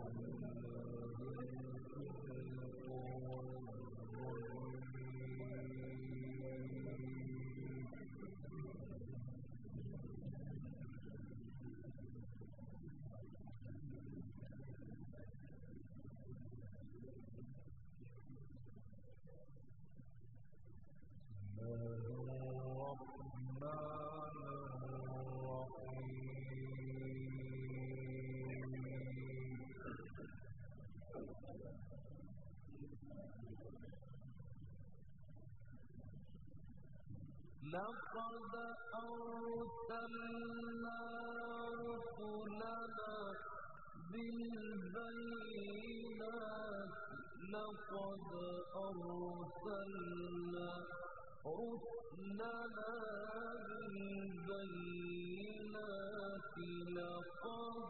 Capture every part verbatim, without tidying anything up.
لقد أرسلنا رسلنا بالبينات لقد أرسلنا رسلنا بالبينات لقد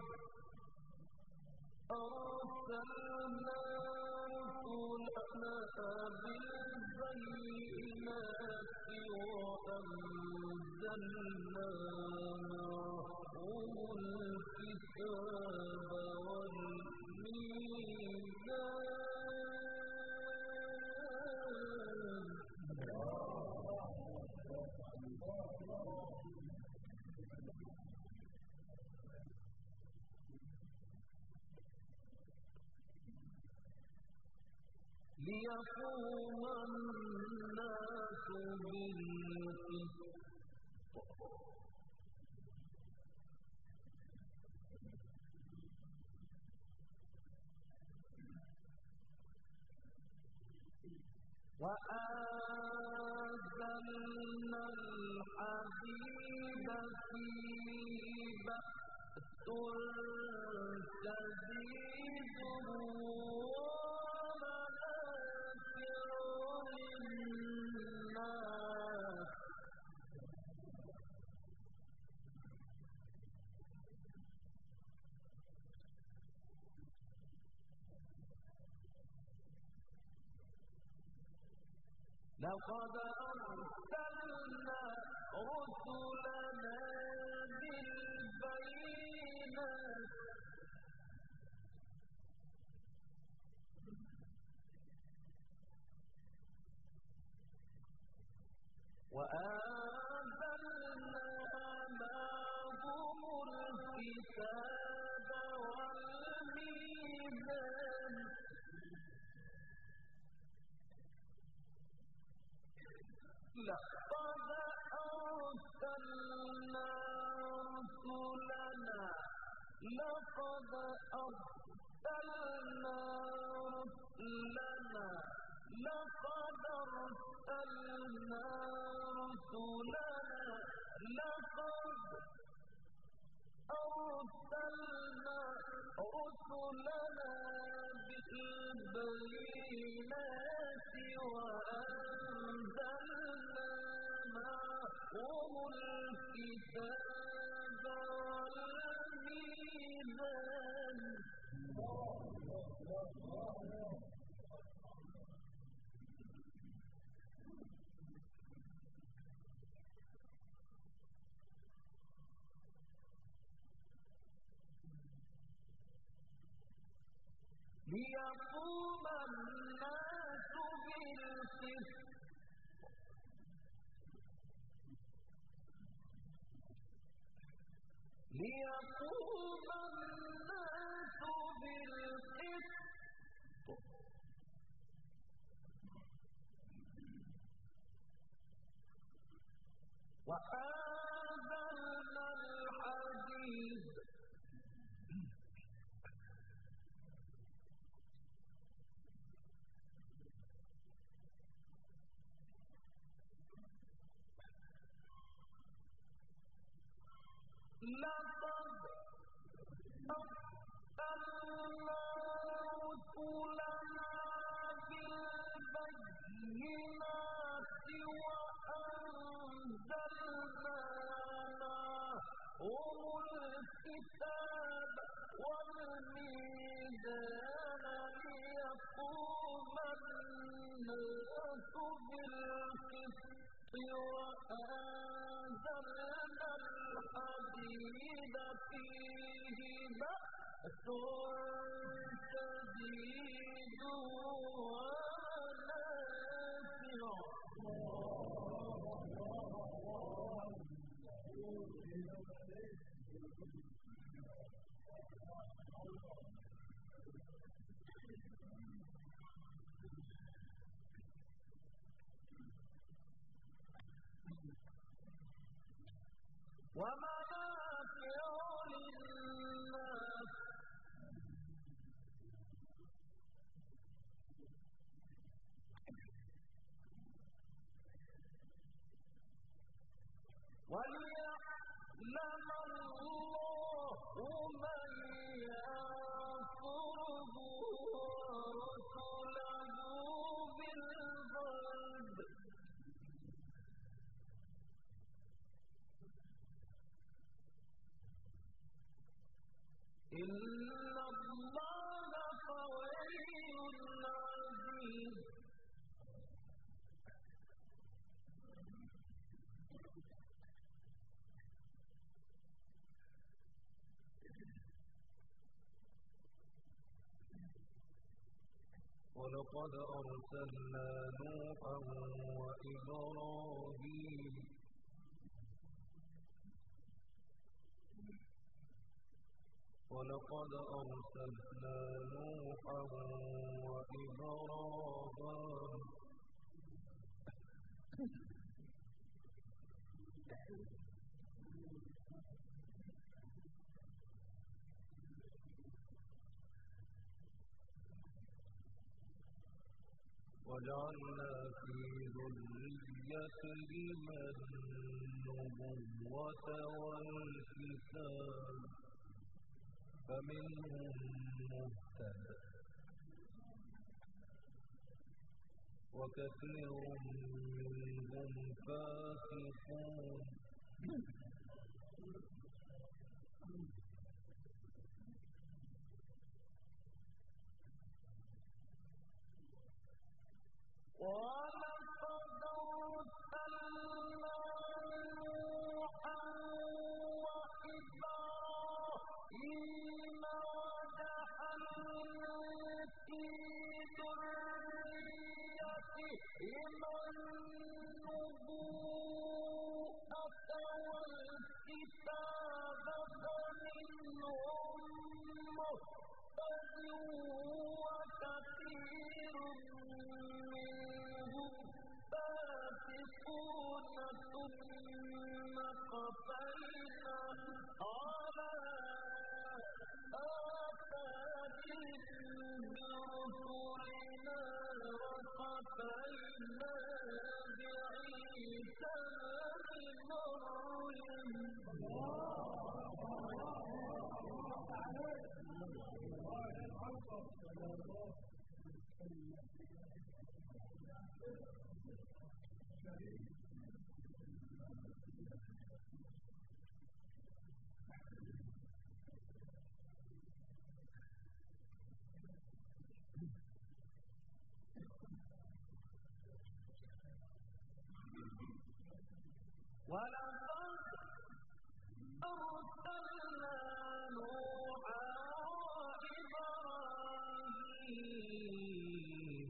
أرسلنا رسلنا بالبينات وأنزلنا معهم الكتاب ليقوم الناس بالقسط وأنزلنا الحديد فيه بأس شديد لقد أرسلنا رسلنا بالبينات وأنزلنا معهم الكتاب والميزان لقد أرسلنا رسلنا لقد أرسلنا رسلنا لقد أرسلنا رسلنا لقد أرسلنا رسلنا بالبينات وأنزلنا معهم الكتاب والميزان ليقوم الناس بالقسط ليقوم الناس بالقسط وأنزلنا الحديد لقد أرسلنا رسلنا بالبينات وأنزلنا معهم الكتاب والميزان ليقوم الناس بالقسط وأنزلنا الحديد فيه بأس شديد ومنافع للناس وليعلم الله من ينصره ورسله بالغيب إن الله قوي عزيز ولقد أرسلنا نوحا وإبراهيم ولقد أرسلنا نوحا وإبراهيم وجعلنا في ذريتهما النبوة والكتاب فمنهم مهتد وكثير منهم فاسقون ولقد أرسلنا نوحا وإبراهيم وجعلنا في ذريتهما النبوءة والكتاب فمنهم مهتد وكثير منهم فاسقون ثم قفينا على آثارهم برسلنا وقفينا بعيسى ابن مريم ولقد أرسلنا نوحا وإبراهيم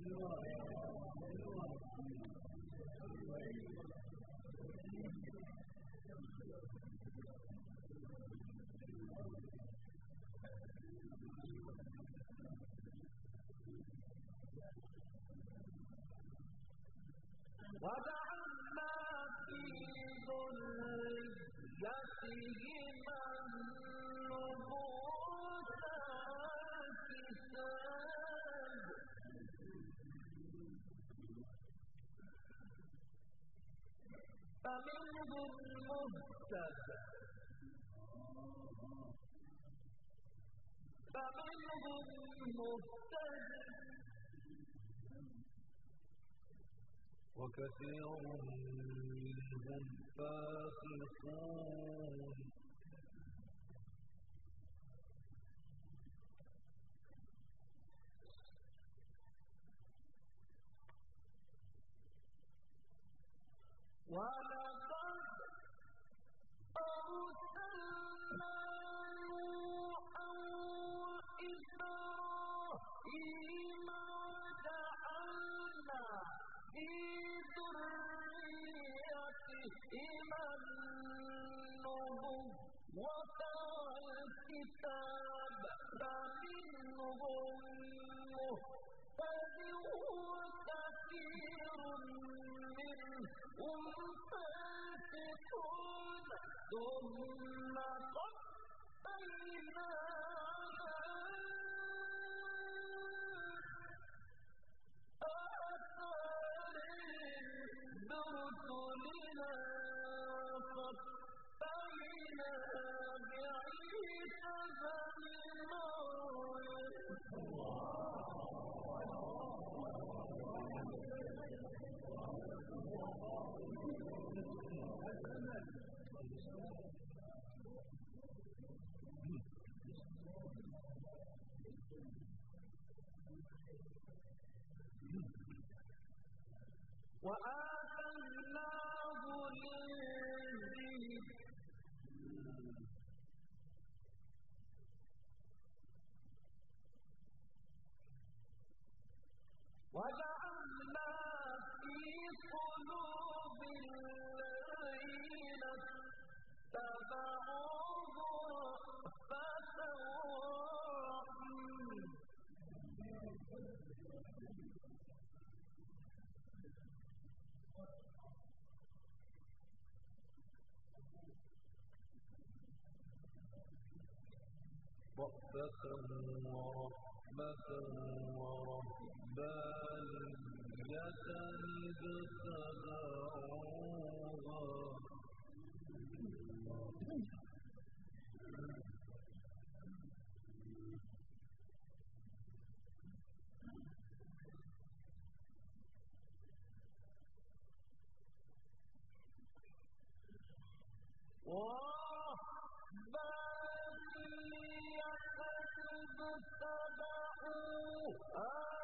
وجعلنا في ذريتهما النبوة والكتاب فمنهم مهتد فمنهم مهتد وكثير منهم فاسقون ولقد أرسلنا نوحا وآتيناه الإنجيل وجعلنا في قلوب الذين اتبعوه رأفة ورحمة رأفة ورحمة ورهبانية ابتدعوها ورهبانية ابتدعوها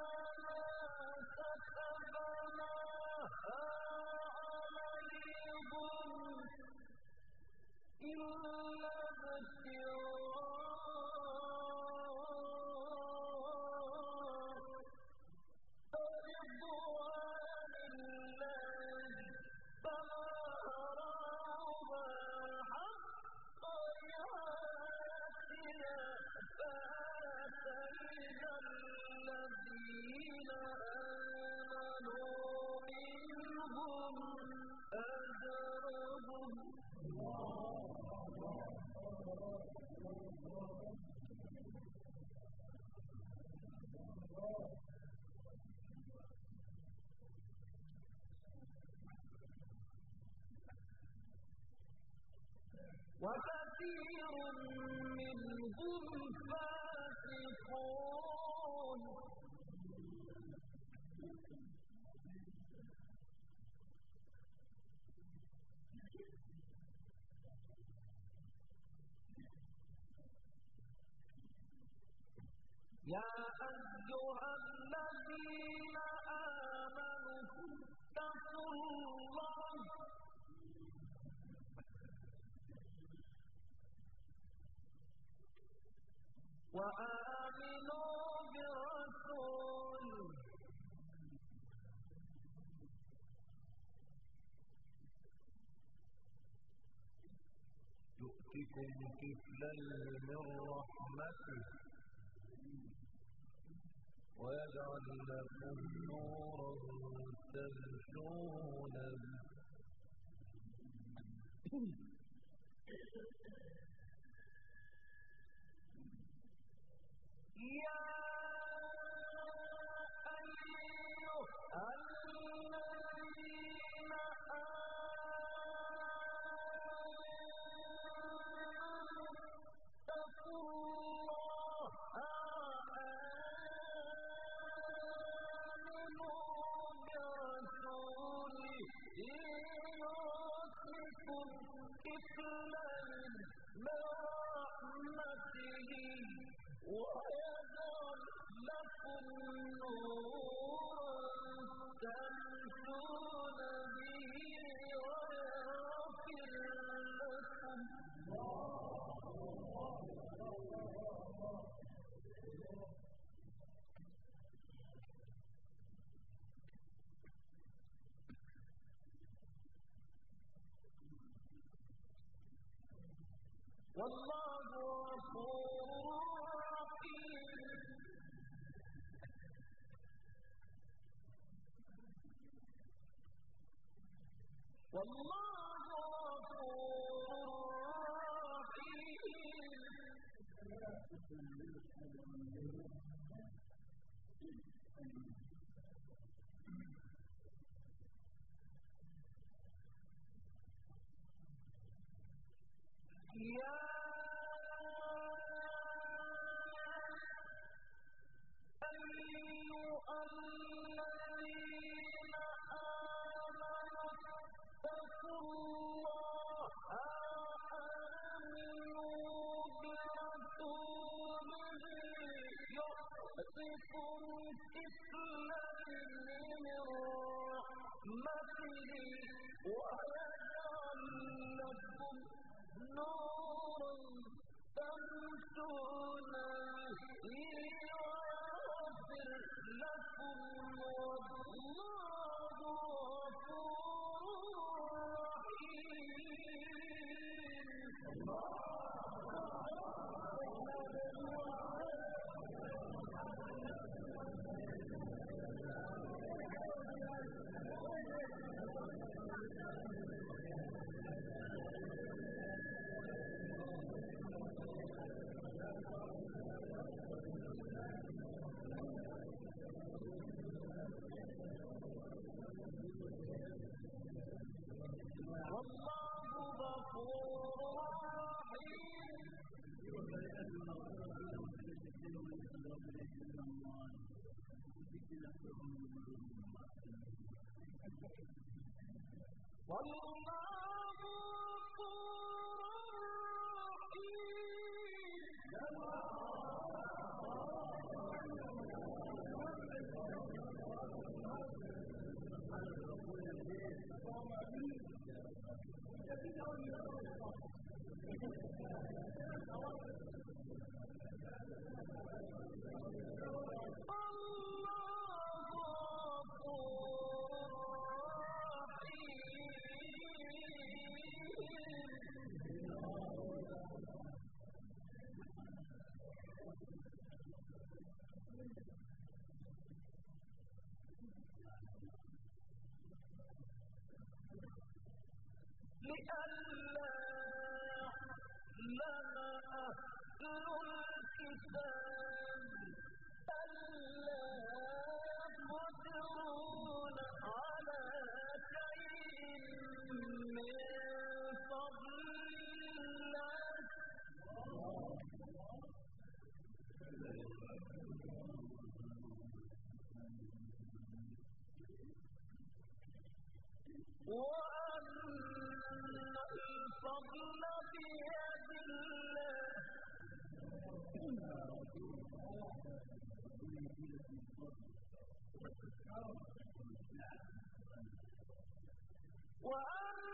إلا ابتغاء رضوان الله فما رأوها حق رعايتها فآتينا الذين آمنوا منهم أجرهم وكثير منهم فاسقون يا أيها الذين آمنوا اتقوا الله وآمنوا برسوله يؤتكم كفلين من رحمته ويجعل لكم نورا تمشون به يا أيها الذين آمنوا اتقوا الله يؤتكم كفلين من رحمته ويجعل لكم نورا تمشون به ويغفر لكم والله غفور رحيم والله غفور رحيم يا أيها الذين آمنوا اتقوا الله حق كفلين من رحمته ويجعل لكم نورا تمشون به ويغفر لكم والله غفور والله لئلا يعلم أهل الكتاب ألا يقدرون على شيء من فضل الله وأن الفضل بيد الله وأن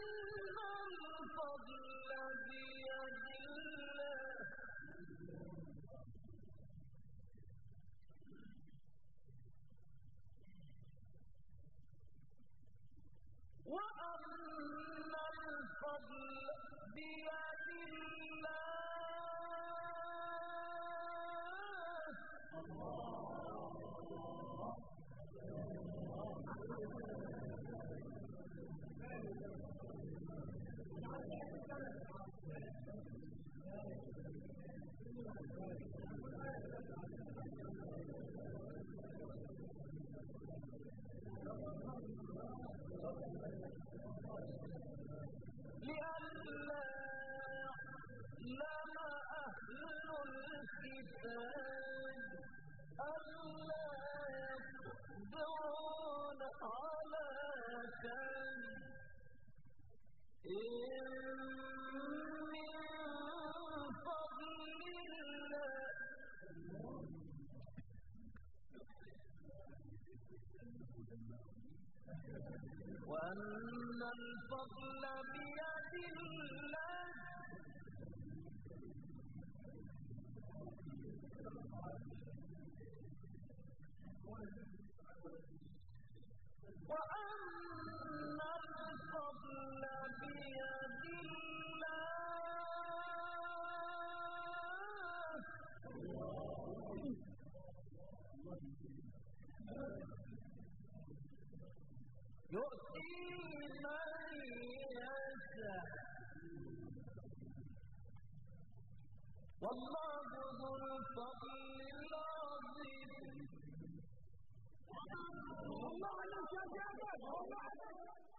الفضل بيد الله وأن الفضل بيد لئلا يعلم أهل الكتاب ألا يقدرون على شيء من فضل الله وأن الفضل بيد الله وأن الفضل بيد يؤتي من يشاء والله ذو الفضل العظيم. الله عليك يا جابر.